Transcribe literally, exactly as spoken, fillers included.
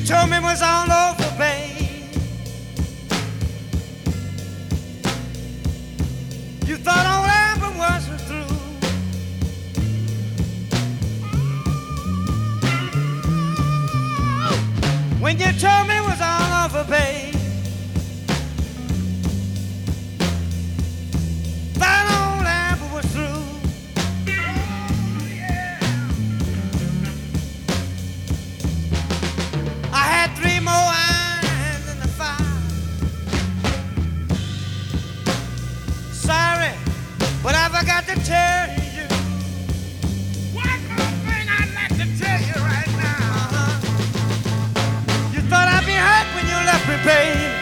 told me it was all over, babe. You thought all ever wasn't through. When you told me it was all over, babe. Thought all ever was through. Oh, yeah. I had three more irons in the fire. Sorry, but I forgot to tell you. One more thing I'd like to tell you right now. Uh-huh. You thought I'd be hurt when you left me, babe.